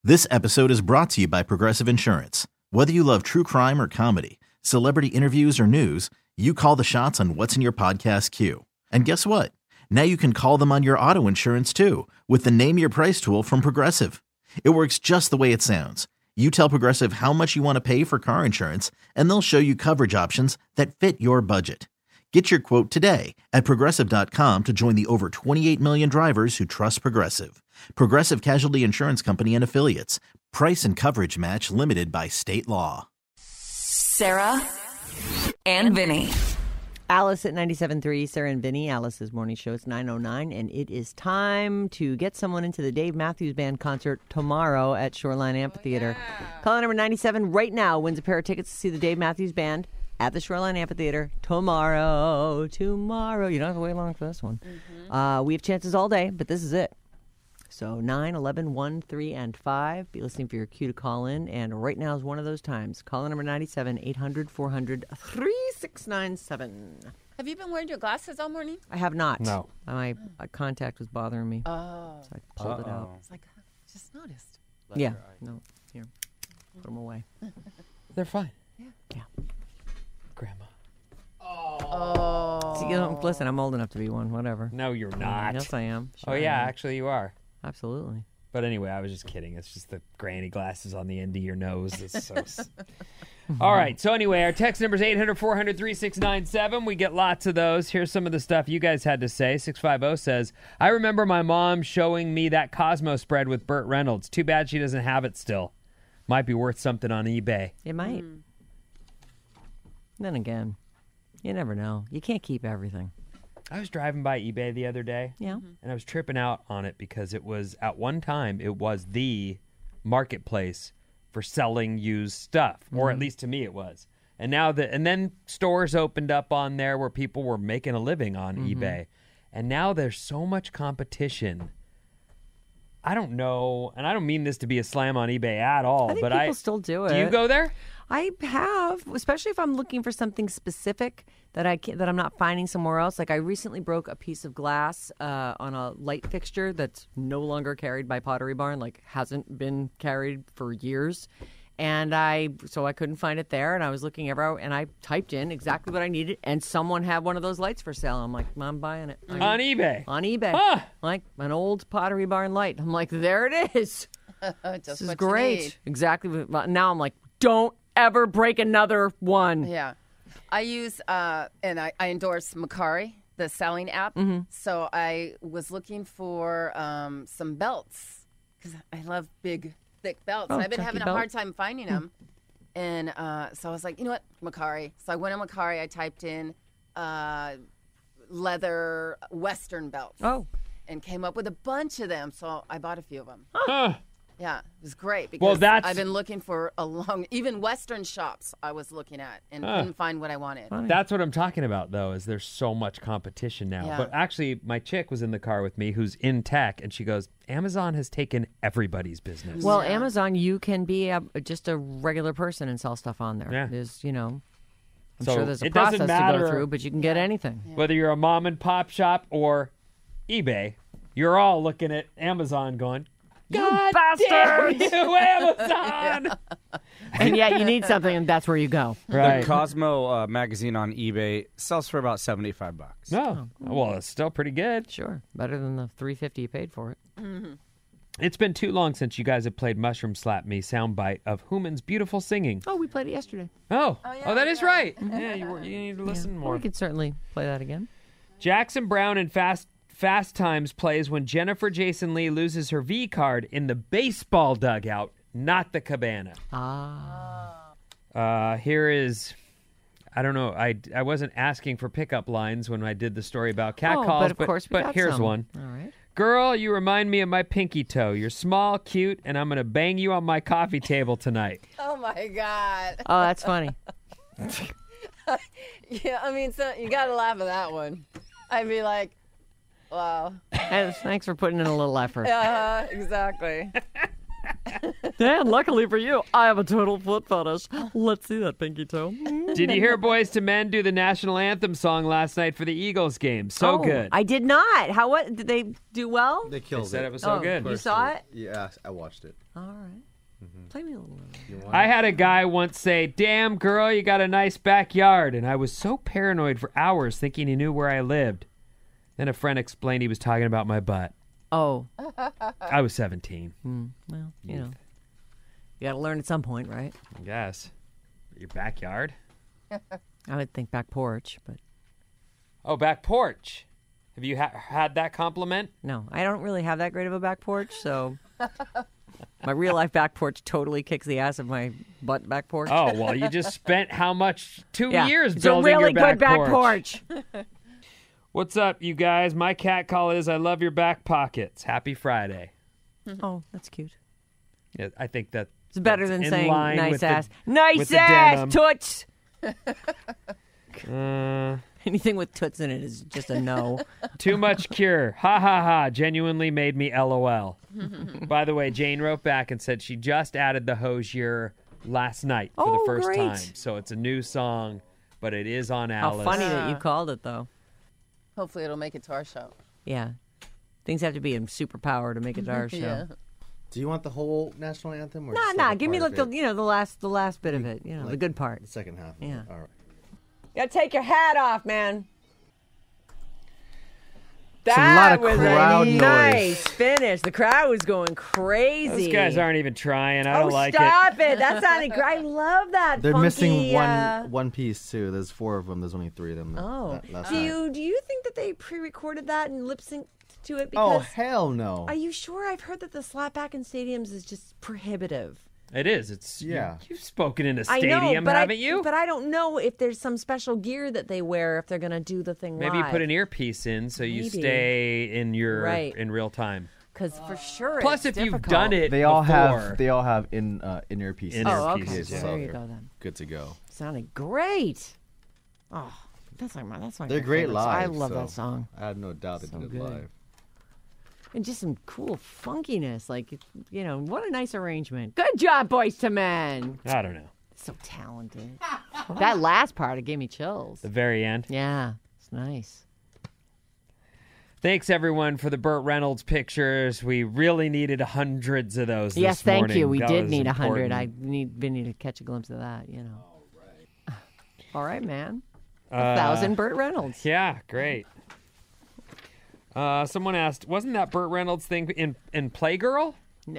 This episode is brought to you by Progressive Insurance. Whether you love true crime or comedy, celebrity interviews or news, you call the shots on what's in your podcast queue. And guess what? Now you can call them on your auto insurance too with the Name Your Price tool from Progressive. It works just the way it sounds. You tell Progressive how much you want to pay for car insurance, and they'll show you coverage options that fit your budget. Get your quote today at Progressive.com to join the over 28 million drivers who trust Progressive. Progressive Casualty Insurance Company and Affiliates. Price and coverage match limited by state law. Sarah and Vinny. Alice at 97.3, Sarah and Vinny. Alice's morning show is 9:09, and it is time to get someone into the Dave Matthews Band concert tomorrow at Shoreline Amphitheater. Caller number 97 right now wins a pair of tickets to see the Dave Matthews Band at the Shoreline Amphitheater tomorrow. You don't have to wait long for this one. We have chances all day, but this is it. So 9, 11, 1, 3, and 5. Be listening for your cue to call in. And right now is one of those times. Caller number 97, 800-400-3697. Have you been wearing your glasses all morning? I have not. No. My contact was bothering me. Oh. So I pulled it out. It's like, I just noticed. Yeah. No. Here. Put them away. They're fine. Yeah. Grandma. Oh. See, listen, I'm old enough to be one. Whatever. No, you're not. Yes, I am. Sure Oh, yeah, I am. actually you are. Absolutely. But anyway, I was just kidding. It's just the granny glasses on the end of your nose. It's so... All right. So anyway, our text number is 800-400-3697. We get lots of those. Here's some of the stuff you guys had to say. 650 says, I remember my mom showing me that Cosmo spread with Burt Reynolds. Too bad she doesn't have it still. Might be worth something on eBay. It might. Then again, you never know. You can't keep everything. I was driving by eBay the other day. Yeah. And I was tripping out on it because it was, at one time, it was the marketplace for selling used stuff. Or at least to me it was. And now and then stores opened up on there where people were making a living on eBay. And now there's so much competition. I don't know, and I don't mean this to be a slam on eBay at all, I think but people still do it. Do you go there? I have, especially if I'm looking for something specific that that I'm not finding somewhere else. Like I recently broke a piece of glass on a light fixture that's no longer carried by Pottery Barn, like hasn't been carried for years. And so I couldn't find it there, and I was looking everywhere, and I typed in exactly what I needed, and someone had one of those lights for sale. I'm like, I'm buying it. On eBay? On eBay. Huh. Like an old Pottery Barn light. I'm like, there it is. This is great. Exactly. Now I'm like, don't ever break another one. Yeah. I use, and I endorse Mercari, the selling app. So I was looking for some belts because I love big, thick belts. And I've been having a hard time finding them. And so I was like, you know what, Mercari. So I went on Mercari. I typed in leather Western belts. Oh. And came up with a bunch of them. So I bought a few of them. Huh. Yeah, it was great because Well, I've been looking for even Western shops I was looking at and couldn't find what I wanted. That's what I'm talking about, though, is there's so much competition now. Yeah. But actually, my chick was in the car with me who's in tech, and she goes, Amazon has taken everybody's business. Well, Amazon, you can be just a regular person and sell stuff on there. Yeah. There's, I'm So sure there's a it doesn't process to matter- go through, but you can get anything. Whether you're a mom and pop shop or eBay, you're all looking at Amazon going, God damn you, Amazon! And yet you need something, and that's where you go. Right. The Cosmo magazine on eBay sells for about $75. No. Well, it's still pretty good. Sure. Better than the $350 you paid for it. It's been too long since you guys have played Mushroom Slap Me soundbite of Human's beautiful singing. Oh, we played it yesterday. Oh, yeah, that is yeah. right. Yeah, you need to listen more. We could certainly play that again. Jackson Brown in Fast Times plays when Jennifer Jason Leigh loses her V card in the baseball dugout, not the cabana. Here is, I don't know, I wasn't asking for pickup lines when I did the story about catcalls, but of course we got here's some. one. All right. Girl, you remind me of my pinky toe. You're small, cute, and I'm going to bang you on my coffee table tonight. Oh, my God. Oh, that's funny. Yeah, I mean, so you got to laugh at that one. I'd be like, wow. And thanks for putting in a little effort. Exactly. Dan, luckily for you, I have a total foot fetish. Let's see that pinky toe. Did you hear Boys to Men do the national anthem song last night for the Eagles game? So good. I did not. How? What did they do? Well, They They killed said it. it was so good. You saw it? Yeah, I watched it. All right. Play me a little. I had a guy once say, "Damn, girl, you got a nice backyard." And I was so paranoid for hours thinking he knew where I lived. Then a friend explained he was talking about my butt. Oh, I was 17, well, you know, you got to learn at some point, right? I guess. Your backyard? I would think back porch, but Oh, back porch. Have you had that compliment? no, I don't really have that great of a back porch, so my real life back porch totally kicks the ass of my butt back porch. Oh, well, you just spent how much? 2 yeah, years it's a building really your good back porch. What's up, you guys? My cat call is I love your back pockets. Happy Friday. Oh, that's cute. Yeah, I think that It's better that's than in saying line nice with the- ass. with Nice the ass, denim. toots. Uh, Anything with toots in it is just a no. Too much cure. Ha ha ha. Genuinely made me LOL. By the way, Jane wrote back and said she just added the Hosier last night for the Oh, first great. time. So it's a new song, but it is on How Alice. funny that you called it, though. Hopefully, it'll make it to our show. Yeah. Things have to be in superpower to make it to our show. Yeah. Do you want the whole national anthem? Or Nah, just nah. like a Give me part like of the it? the last bit of it. You know, the Like good part. The second half. Yeah. All right. You gotta take your hat off, man. It's a lot of was crowd a noise. nice finish. The crowd was going crazy. Those guys aren't even trying. I don't like it. Stop it! That sounded great. I love that. They're funky, missing one piece too. There's 4 of them. There's only 3 of them. Oh, last do night. you think that they pre-recorded that and lip synced to it? Oh Because hell no! are you sure? I've heard that the slapback in stadiums is just prohibitive. It is. It's Yeah. You've spoken in a I stadium, know, but haven't you? But I don't know if there's some special gear that they wear if they're going to do the thing Maybe you live. put an earpiece in so you Maybe. stay in your Right. in real time. Because for sure. Plus, it's if you've difficult. done it They all before, have in-ear pieces. In-ear Oh, okay. pieces, So yeah. there you go then. Good to go. Sounded great. Oh, that's like my They're my great favorite. live. I love so that song. I have no doubt they So did it good. live. And just some cool funkiness. Like, you know, what a nice arrangement. Good job, Boys to Men. I don't know. So talented. That last part, it gave me chills. The very end. Yeah, it's nice. Thanks everyone for the Burt Reynolds pictures. We really needed hundreds of those. Yes, this thank morning. you. We That did was need 100. important. I need Vinny to catch a glimpse of that, you know. All right, man. 1,000 Burt Reynolds. Yeah, great. Someone asked, wasn't that Burt Reynolds thing in Playgirl?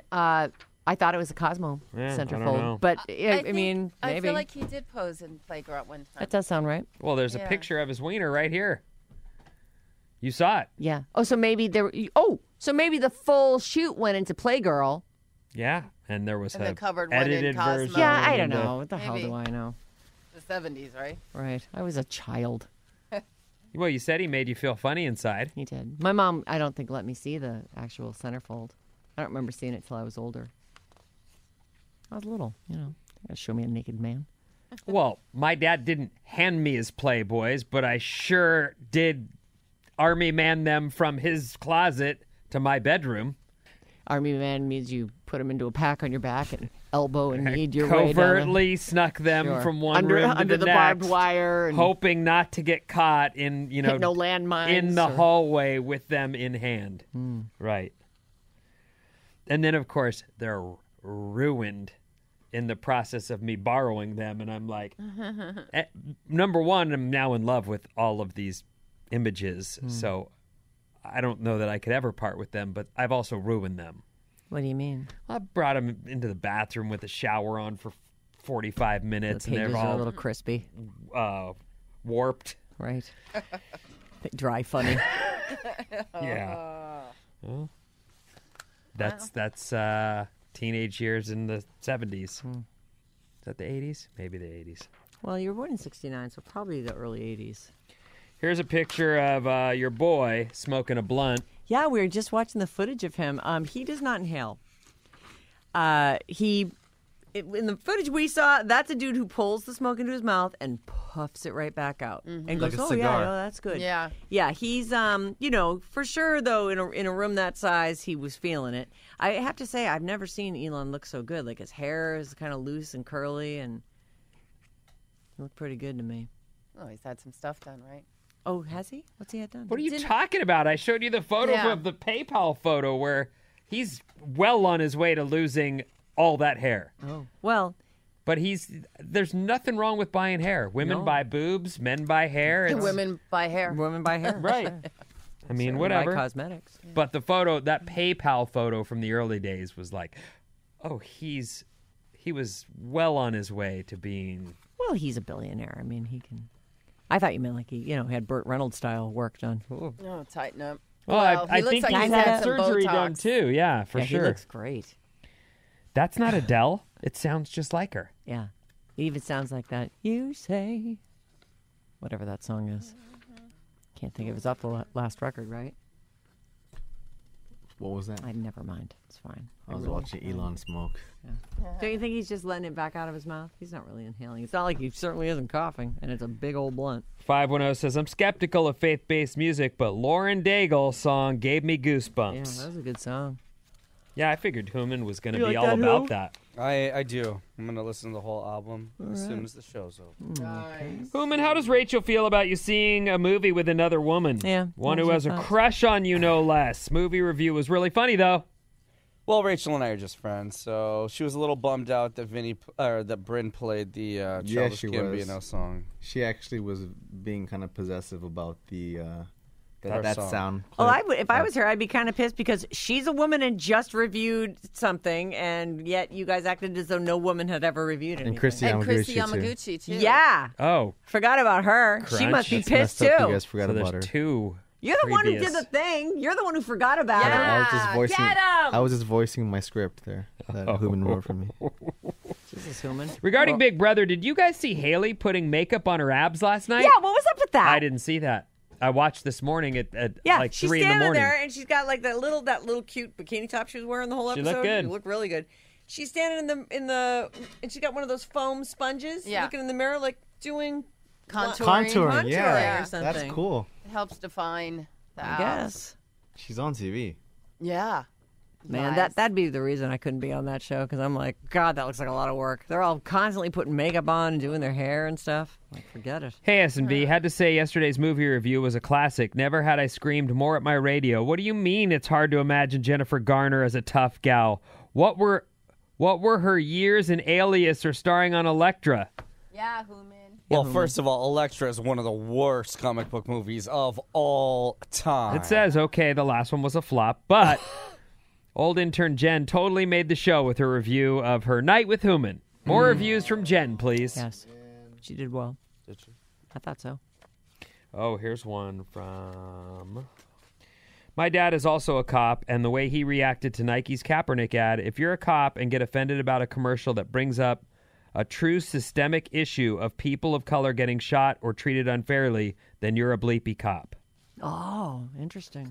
I thought it was a Cosmo Yeah, I don't centerfold, know. but I think- mean, maybe I feel like he did pose in Playgirl at one time. that does sound right. Well, there's a Yeah. picture of his wiener right here. You saw it. Yeah. Oh, so maybe there. Oh, so maybe the full shoot went into Playgirl. Yeah, and there was And a the covered one in edited Cosmo. version. Yeah, I don't and a- know. What the hell Maybe. do I know? The 70s, right? Right. I was a child. Well, you said he made you feel funny inside. He did. My mom, I don't think, let me see the actual centerfold. I don't remember seeing it till I was older. I was little, you know. Show me a naked man. Well, my dad didn't hand me his Playboys, but I sure did army man them from his closet to my bedroom. Army man means you put him into a pack on your back and elbow and knead your way down. Covertly snuck them Sure. from one under, room to under the, the barbed next, wire and hoping not to get caught in, hit no landmines. in the or- hallway with them in hand. Right. And then, of course, they're ruined in the process of me borrowing them. And I'm like, number one, I'm now in love with all of these images. So I don't know that I could ever part with them, but I've also ruined them. What do you mean? I brought them into the bathroom with a shower on for 45 minutes, The and pages they're are a all little crispy, warped. right? Dry funny. Yeah. Well, that's teenage years in the 70s. Is that the 80s? Maybe the 80s. Well, you were born in 69, so probably the early 80s. Here's a picture of your boy smoking a blunt. Yeah, we were just watching the footage of him. He does not inhale. In the footage we saw, that's a dude who pulls the smoke into his mouth and puffs it right back out and goes, Like a "Oh yeah, cigar. no, that's good." Yeah. yeah. He's for sure though. In a room that size, he was feeling it. I have to say, I've never seen Elon look so good. Like his hair is kind of loose and curly, and Looked pretty good to me. Oh, he's had some stuff done, right? Oh, has he? What's he had done? What are you talking about? I showed you the photo Yeah. of the PayPal photo where he's well on his way to losing all that hair. Oh, well, But there's nothing wrong with buying hair. Women No. buy boobs, men buy hair. The It's- women buy hair. women buy hair. Right. I mean, Buy whatever. cosmetics. But the photo, that PayPal photo from the early days was like, oh, he was well on his way to being. Well, he's a billionaire. I mean, he can. I thought you meant like he, had Burt Reynolds style work done. Ooh. Oh, tighten up. Well, Well, I he looks think like he's he's had had some surgery done Botox. too. Yeah, for Yeah, sure. He looks great. That's not Adele. It sounds just like her. Yeah. It even sounds like that. You say, whatever that song is. Can't think of it. It's off the last record, right? What was that? Never mind. It's fine. I was watching Elon smoke. Don't you think he's just letting it back out of his mouth? He's not really inhaling. It's not like he certainly isn't coughing, and it's a big old blunt. 510 says, I'm skeptical of faith-based music, but Lauren Daigle's song gave me Yeah, goosebumps. that was a good song. Yeah, I figured Human was going to You be like all that, about Who? that. I do. I'm going to listen to the whole album as soon as the show's over. Human, how does Rachel feel about you seeing a movie with another woman? Yeah, One what who was has your a thoughts? crush on you, no less. Movie review was really funny, though. Well, Rachel and I are just friends, so she was a little bummed out that that Bryn played the Childish she Gambino was. song. She actually was being kind of possessive about the Her that song. sound. Well, clip. if I was her, I'd be kind of pissed because she's a woman and just reviewed something, and yet you guys acted as though no woman had ever reviewed anything. And Christy And Chrissy Yamaguchi, too. Yamaguchi, too. Yeah. Oh, Forgot about her. She Crunch. must be That's pissed messed up. too. You guys forgot so about there's her. two. You're the one who did previous- the thing. You're the one who forgot about Yeah. her. I was just voicing. Get 'em! I was just voicing my script there that Human wrote for me. Jesus, human. Regarding Big Brother, did you guys see Haley putting makeup on her abs last night? Yeah, what was up with that? I didn't see that. I watched this morning at Yeah, like she's 3 in the standing morning. there and she's got like that little cute bikini top she was wearing the whole She episode. looked good. She looked really good. She's standing in the and she got one of those foam sponges. Yeah. Looking in the mirror like doing Contouring. Contouring Yeah. or something. That's cool. It helps define the I abs. guess. She's on TV. Yeah. Man, Nice. that'd be the reason I couldn't be on that show because I'm like, God, that looks like a lot of work. They're all constantly putting makeup on and doing their hair and stuff. Like, forget it. Hey, S&B, had to say yesterday's movie review was a classic. Never had I screamed more at my radio. What do you mean it's hard to imagine Jennifer Garner as a tough gal? What were her years in Alias or starring on Elektra? Yeah, Human. Well, first of all, Elektra is one of the worst comic book movies of all time. It says, okay, the last one was a flop, but old intern Jen totally made the show with her review of her Night with Human. More reviews from Jen, please. Yes. She did well. Did she? I thought so. Oh, here's one from... My dad is also a cop, and the way he reacted to Nike's Kaepernick ad, if you're a cop and get offended about a commercial that brings up a true systemic issue of people of color getting shot or treated unfairly, then you're a bleepy cop. Oh, interesting.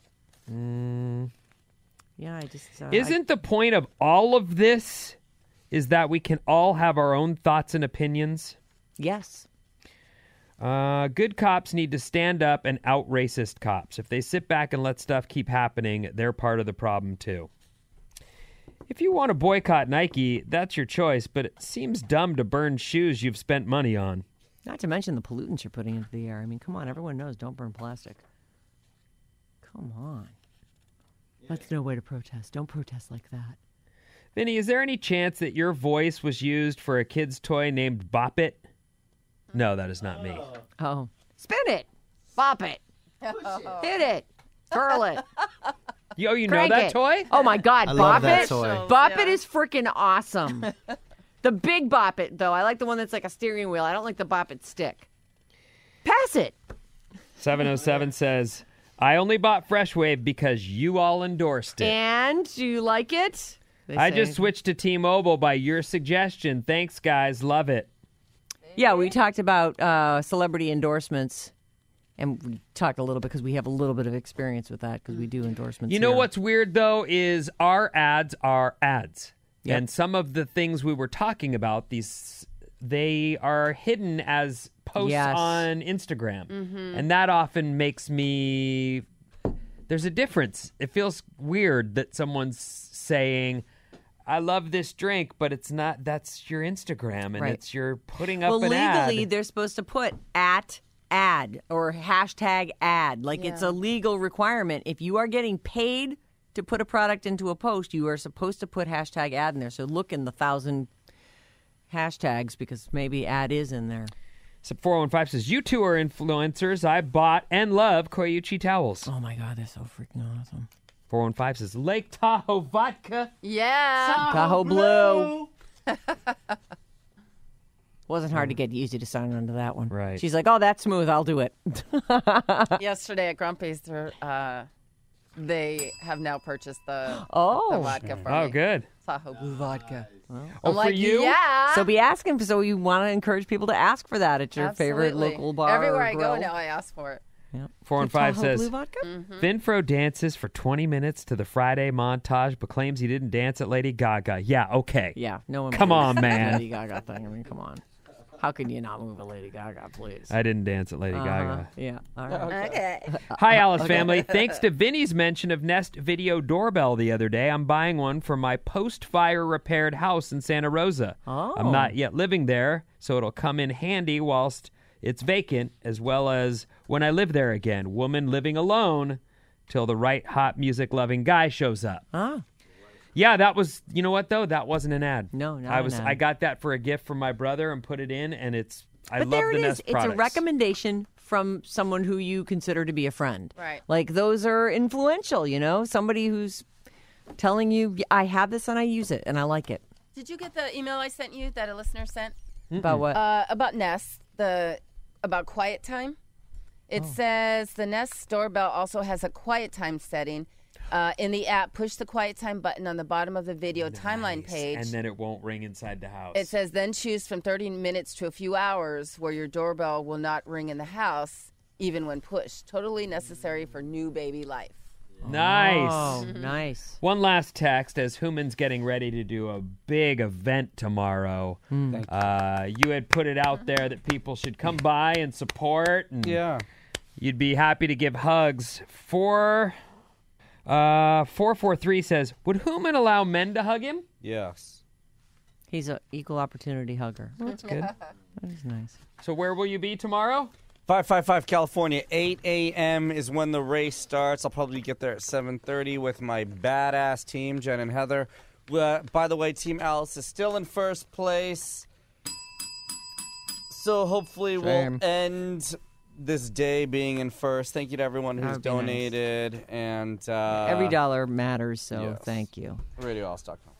Yeah, I just... Isn't the point of all of this is that we can all have our own thoughts and opinions? Yes. Good cops need to stand up and out racist cops. If they sit back and let stuff keep happening, they're part of the problem too. If you want to boycott Nike, that's your choice, but it seems dumb to burn shoes you've spent money on. Not to mention the pollutants you're putting into the air. I mean, come on, everyone knows don't burn plastic. Come on. That's no way to protest. Don't protest like that. Vinny, is there any chance that your voice was used for a kid's toy named Bop It? No, that is not me. Oh. Spin it. Bop it. Hit it. Twirl it. Yo, you know Crank that it. toy? Oh my God, I Bop love that It. toy. Bop It is freaking awesome. The big Bop It, though. I like the one that's like a steering wheel. I don't like the Bop It stick. Pass it. 707 says, I only bought Fresh Wave because you all endorsed it. And do you like it? They I say. just switched to T-Mobile by your suggestion. Thanks, guys. Love it. Yeah, we talked about celebrity endorsements, and we talked a little bit because we have a little bit of experience with that because we do endorsements. You know here. what's weird, though, is our ads are ads. Yep. And some of the things we were talking about, they are hidden as posts Yes. on Instagram. And that often makes me... There's a difference. It feels weird that someone's saying, I love this drink, but it's not. That's your Instagram, and Right. you're putting up Well, an legally, ad. they're supposed to put @ad or #ad. Like it's a legal requirement. If you are getting paid to put a product into a post, you are supposed to put #ad in there. So look in the 1,000 hashtags because maybe ad is in there. So 415 says, you two are influencers. I bought and love Koyuchi towels. Oh my God, they're so freaking awesome. 415 says, Lake Tahoe vodka. Yeah. Tahoe Blue. Wasn't hard to get Yuzi to sign on to that one. Right. She's like, oh, that's smooth. I'll do it. Yesterday at Grumpy's, they have now purchased the vodka for Oh, me. good. Tahoe Blue vodka. Oh, I'm for like, you? Yeah. So be asking. So you want to encourage people to ask for that at your favorite Absolutely. local bar. Everywhere or I grill. go now, I ask for it. 415 Tahoe says, Blue vodka? Finfro dances for 20 minutes to the Friday montage, but claims he didn't dance at Lady Gaga. Yeah, okay. Yeah, no one. Come believes on, the man. Lady Gaga thing. I mean, come on. How can you not move a Lady Gaga, please? I didn't dance at Lady Gaga. Yeah. All right. Okay. Hi, Alice family. Thanks to Vinny's mention of Nest Video Doorbell the other day, I'm buying one for my post-fire repaired house in Santa Rosa. Oh. I'm not yet living there, so it'll come in handy whilst it's vacant, as well as when I live there again. Woman living alone till the right hot music-loving guy shows up. Ah. Yeah, that was, you know what, though? That wasn't an ad. No, not I an was. ad. I got that for a gift from my brother and put it in, and it's, I But love there the it is. Nest It's products. a recommendation from someone who you consider to be a friend. Right. Like those are influential, you know? Somebody who's telling you, I have this and I use it and I like it. Did you get the email I sent you that a listener sent? About what? About Nest, about quiet time. It Oh. says the Nest doorbell also has a quiet time setting. In the app, push the quiet time button on the bottom of the video timeline page. And then it won't ring inside the house. It says then choose from 30 minutes to a few hours where your doorbell will not ring in the house even when pushed. Totally necessary for new baby life. Nice. Oh, nice. One last text as Human's getting ready to do a big event tomorrow. You had put it out there that people should come by and support. And Yeah. you'd be happy to give hugs. 443 says, would Human allow men to hug him? Yes. He's an equal opportunity hugger. That's good. That is nice. So where will you be tomorrow? 555 California, 8 a.m. is when the race starts. I'll probably get there at 7:30 with my badass team, Jen and Heather. By the way, Team Alice is still in first place. So hopefully Same. we'll end this day being in first. Thank you to everyone That who's would be nice. donated. And Every dollar matters, so yes. thank you. RadioAlice.com.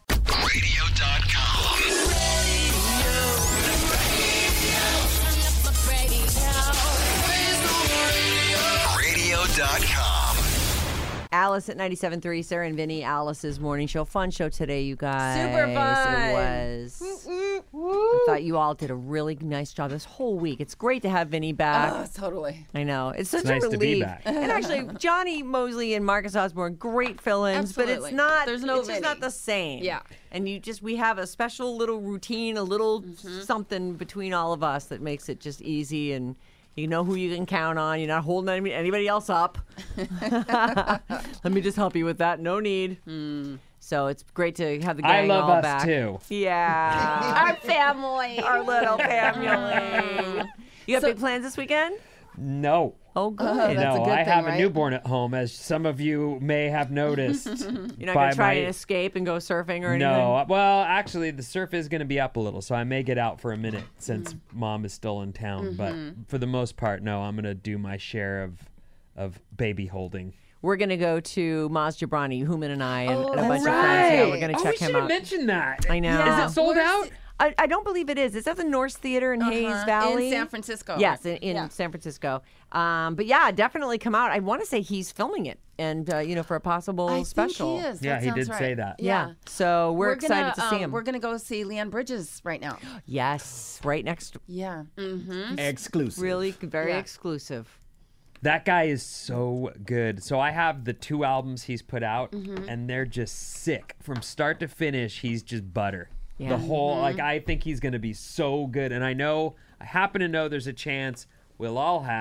Radio.com. Alice at 97.3, Sarah and Vinny, Alice's morning show. Fun show today, you guys. Super fun. It was. I thought you all did a really nice job this whole week. It's great to have Vinny back. Oh, totally. I know. It's such nice a to be relief. back. And actually, Johnny Mosley and Marcus Osborne, great fill-ins, but it's Absolutely. not, There's no it's just not Vinny. the same. Yeah. And we have a special little routine, a little something between all of us that makes it just easy, and you know who you can count on. You're not holding anybody else up. Let me just help you with that. No need. So it's great to have the I gang love all us back. too. Yeah. Our family. Our little family. You got big plans this weekend? No. Oh, good. That's a No, good I thing, have a right? newborn at home, as some of you may have noticed. You're not by going to try my- and escape and go surfing or anything? No, well, actually, the surf is going to be up a little, so I may get out for a minute since Mom is still in town. But for the most part, no, I'm going to do my share of baby holding. We're going to go to Maz Jobrani, Human and I, and a that's bunch of friends. Yeah, we're right. going to Oh, check we should him have out. mentioned that. I know. Is it sold Where's out? I don't believe it is. It's at the North Theater in Hayes Valley. In San Francisco. Yes, in San Francisco. But yeah, definitely come out. I want to say he's filming it, and for a possible I special. think he is. Yeah, That he sounds did right. say that. Yeah. So we're excited gonna, to see him. We're going to go see Leanne Bridges right now. Yes, right next. Yeah. Mm-hmm. Exclusive. Really, very Yeah. exclusive. That guy is so good. So I have the 2 albums he's put out, and they're just sick. From start to finish, he's just butter. Yeah. The whole, I think he's going to be so good. And I happen to know there's a chance we'll all have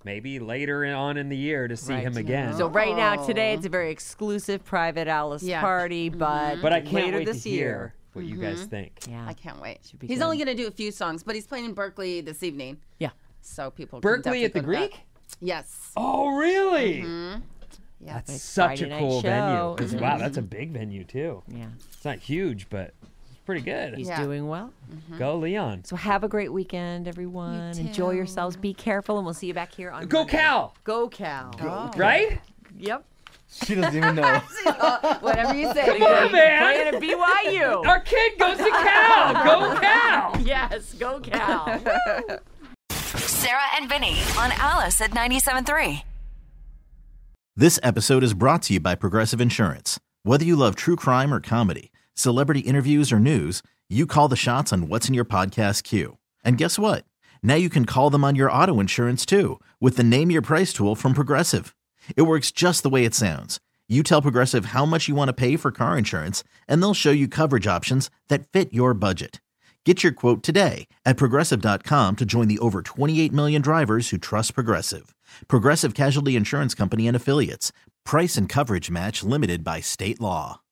maybe later on in the year to see him again. So right now, today, it's a very exclusive private Alice party, but But I can't later wait this to year. hear what you guys think. Yeah. I can't wait. Should be He's good. only going to do a few songs, but he's playing in Berkeley this evening. Yeah. So people Berkeley can at the definitely go to Greek? that. Yes. Oh, really? Yeah. That's such Friday a night cool show. venue. 'Cause, wow, that's a big venue, too. Yeah. It's not huge, but it's pretty good. He's Yeah. doing well. Go, Leon. So have a great weekend, everyone. Enjoy yourselves. Be careful, and we'll see you back here on Go Monday. Cal! Go Cal. Right? Yep. She doesn't even know. Whatever you say. Come on, man! Playing at BYU. Our kid goes to Cal! Go Cal! Yes, go Cal. Sarah and Vinny on Alice at 97.3. This episode is brought to you by Progressive Insurance. Whether you love true crime or comedy, celebrity interviews or news, you call the shots on what's in your podcast queue. And guess what? Now you can call them on your auto insurance too with the Name Your Price tool from Progressive. It works just the way it sounds. You tell Progressive how much you want to pay for car insurance, and they'll show you coverage options that fit your budget. Get your quote today at Progressive.com to join the over 28 million drivers who trust Progressive. Progressive Casualty Insurance Company and Affiliates. Price and coverage match limited by state law.